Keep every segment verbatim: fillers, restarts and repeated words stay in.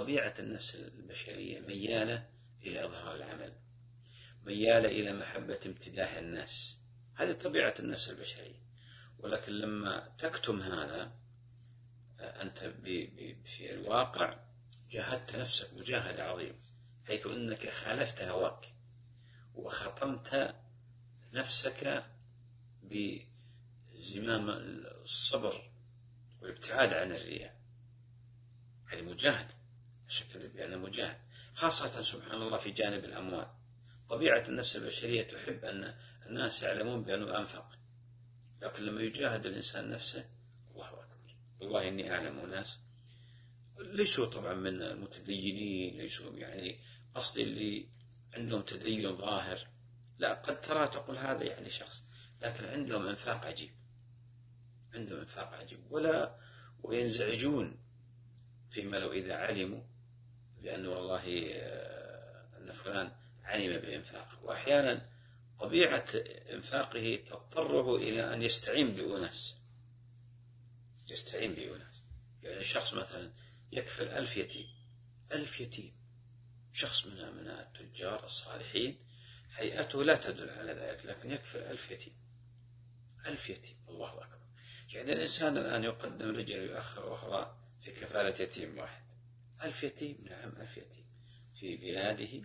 طبيعة النفس البشرية ميالة إلى إظهار العمل، ميالة إلى محبة امتداح الناس، هذه طبيعة النفس البشرية. ولكن لما تكتم هذا أنت في الواقع جاهدت نفسك مجاهدة عظيمة، حيث أنك خالفت هواك وختمت نفسك بزمام الصبر والابتعاد عن الرياء. هذه مجاهدة، الشكل بأنه مجاهد، خاصة سبحان الله في جانب الأموال. طبيعة النفس البشرية تحب أن الناس يعلمون بأنه أنفق، لكن لما يجاهد الإنسان نفسه، الله أكبر، والله إني أعلم ناس ليسوا طبعا من المتدينين، ليسوا يعني قصدي اللي عندهم تدين ظاهر، لا، قد ترى تقول هذا يعني شخص، لكن عندهم انفاق عجيب، عندهم انفاق عجيب، ولا وينزعجون فيما لو إذا علموا بأنه والله أن فلان علم بإنفاقه. وأحيانا طبيعة إنفاقه تضطره إلى أن يستعين بأناس، يستعين بأناس يعني شخص مثلا يكفل ألف يتيم، ألف يتيم، شخص من من التجار الصالحين هيئته لا تدل على ذلك، لكن يكفل ألف يتيم، ألف يتيم، الله أكبر. يعني الإنسان الآن يقدم رجل ويؤخر أخرى في كفالة يتيم واحد، ألف يتيم، نعم ألف يتيم في بلاده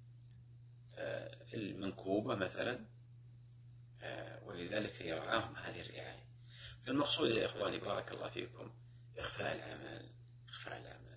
المنكوبة مثلا، ولذلك يرعاهم هذه الرعاية. فالمقصود يا إخواني بارك الله فيكم إخفاء العمل، إخفاء العمل